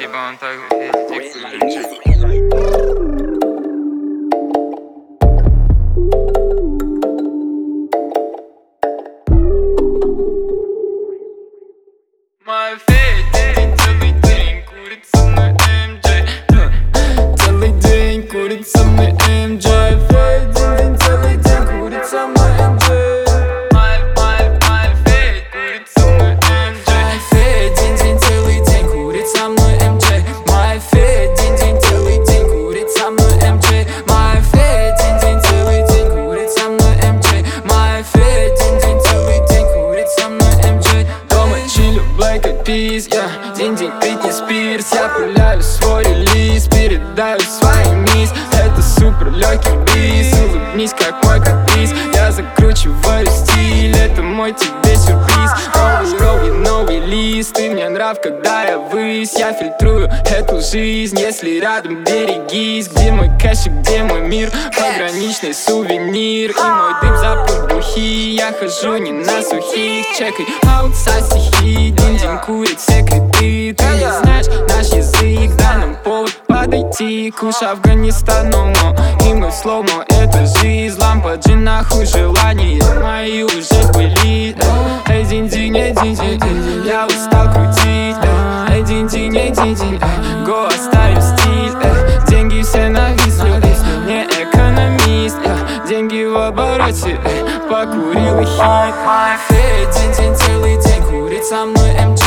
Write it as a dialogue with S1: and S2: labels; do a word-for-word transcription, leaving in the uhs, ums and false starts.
S1: бы он так эти My fate, целый день курит со мной эм джей. Целый день курит со мной эм джей. День, целый день курит со мной эм джей. My, my, my fate курит со мной эм джей. My fate, день, день, целый день курит со мной эм джей. My fate, день, день, целый день курит со мной эм джей. My fate, день, день, целый день курит со мной эм джей. My fate, день, день, целый день курит со мной эм джей. Дома чилю, Black Eyed Peas, yeah. День-день Бритни Спирс. Я пуляю свой релиз, передаю свои мисс. Это супер легкий бриз, улыбнись, как мой каприз. Я закручиваю стиль, это мой тебе сюрприз. Новый, новый, новый лист, ты мне нрав, когда я высь. Я фильтрую эту жизнь, если рядом берегись. Где мой кэш и где мой мир? Пограничный сувенир и мой дым запах духи. Я хожу не на сухих, чекай аутсайд стихи. День-день курит все криты. Ты не знаешь наш язык, дай нам повод подойти. Куш Афганистану, и мы слоумо, это жизнь. Лампа джин, нахуй желания мои уже были. Эй, день-день, эй, день-день, я устал крутить. Эй, день-день, эй, день-день, го оставим стиль. Деньги все нависли, не экономист. Деньги в обороте, покурил и хит. My fate, день-день, целый день курит со мной эм джей.